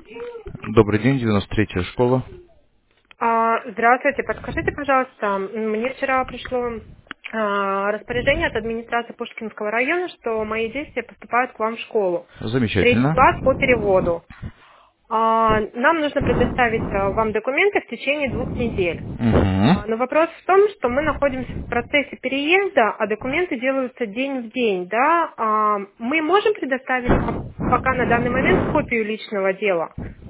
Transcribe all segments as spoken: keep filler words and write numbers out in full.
Добрый день, девяносто третья школа. А, Здравствуйте, подскажите, пожалуйста, мне вчера пришло а, распоряжение от администрации Пушкинского района, что мои дети поступают к вам в школу. Третий Замечательно. класс по переводу. А, Нам нужно предоставить а, вам документы в течение двух недель. А, Но Угу. вопрос в том, что мы находимся в процессе переезда, а документы делаются день в день, да? А, Мы можем предоставить вам пока на данный момент копию личного дела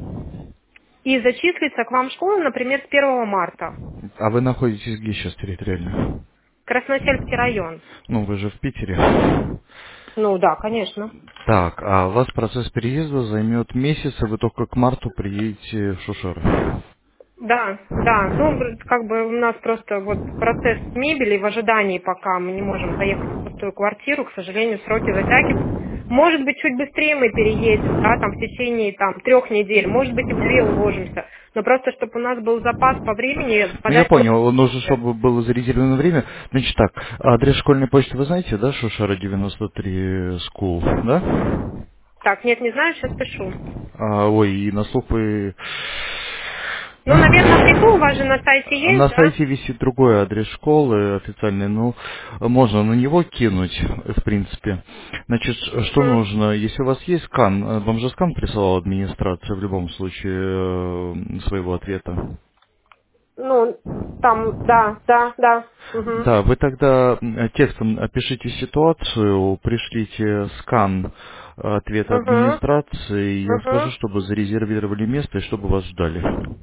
и зачислиться к вам в школу, например, с первого марта. А вы находитесь где сейчас территориально? Красносельский район. Ну, вы же в Питере. Ну да, конечно. Так, а у вас процесс переезда займет месяц, и вы только к марту приедете в Шушер. Да, да. Ну, бр- как бы у нас просто вот процесс мебели в ожидании, пока мы не можем заехать в пустую квартиру, к сожалению, сроки затягиваются. Может быть, чуть быстрее мы переедем, да, там в течение там трех недель, может быть, и в две уложимся. Но просто, чтобы у нас был запас по времени Ну, я подать все понял, нужно, документы. чтобы было зарезервировано время. Значит так, адрес школьной почты вы знаете, да, Шушера девяносто три School, да? Так, нет, не знаю, сейчас пишу. А, ой, и на слух вы... Ну, наверное, приду, у вас же на сайте есть, На да? сайте висит другой адрес школы официальный, ну, можно на него кинуть, в принципе. Значит, что Мгм. нужно? Если у вас есть скан, э, вам же скан присылала администрация в любом случае э, своего ответа. Ну, там, да, да, да. Угу. Да, вы тогда м, текстом опишите ситуацию, пришлите скан ответа Угу. администрации, и я Угу. скажу, чтобы зарезервировали место и чтобы вас ждали.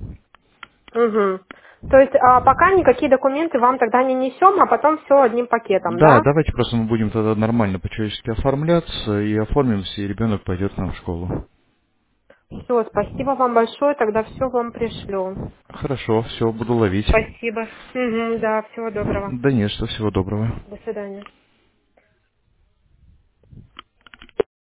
Угу. То есть а, пока никакие документы вам тогда не несем, а потом все одним пакетом, Да, да? давайте просто мы будем тогда нормально по-человечески оформляться и оформимся, и ребенок пойдет к нам в школу. Все, спасибо вам большое, тогда все вам пришлю. Хорошо, все, буду ловить. Спасибо. Угу, да, всего доброго. Да нет, что, всего доброго. До свидания.